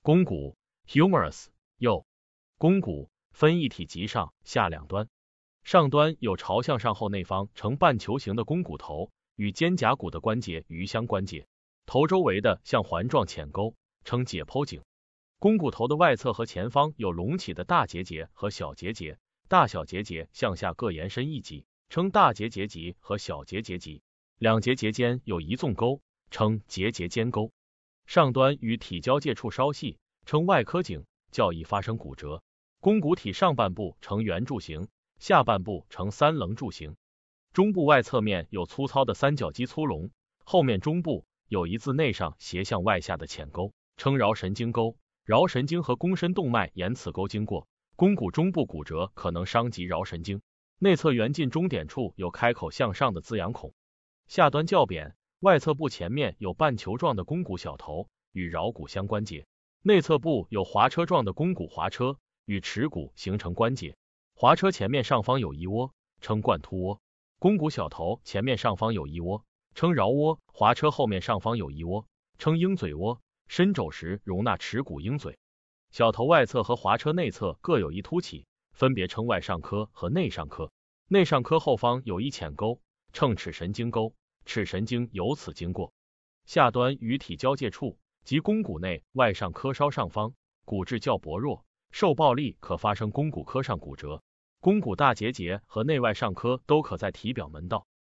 肱骨 humerus 右。肱骨分一体及上下两端，上端有朝向上后内方呈半球形的肱骨头，与肩胛骨的关节鱼相关节，头周围的像环状浅沟，称解剖颈。肱骨头的外侧和前方有隆起的大结节和小结节，大小结节向下各延伸一级，称大结节棘和小结节棘。两节节间有一纵沟，称结节间沟。上端与体交界处稍细，称外科颈，较易发生骨折。肱骨体上半部呈圆柱形，下半部呈三棱柱形。中部外侧面有粗糙的三角肌粗隆，后面中部有一自内上斜向外下的浅沟，称桡神经沟。桡神经和肱深动脉沿此沟经过，肱骨中部骨折可能伤及桡神经。内侧缘近中点处有开口向上的滋养孔。下端较扁，外侧部前面有半球状的肱骨小头，与桡骨相关节。内侧部有滑车状的肱骨滑车，与耻骨形成关节。滑车前面上方有一窝，称贯突窝。肱骨小头前面上方有一窝，称桡窝。滑车后面上方有一窝，称鹰嘴窝。伸肘时容纳耻骨鹰嘴。小头外侧和滑车内侧各有一凸起，分别称外上髁和内上髁。内上髁后方有一浅沟，称尺神经沟，尺神经由此经过。下端与体交界处即肱骨内外上髁稍上方，骨质较薄弱，受暴力可发生肱骨髁上骨折。肱骨大结节和内外上髁都可在体表门道。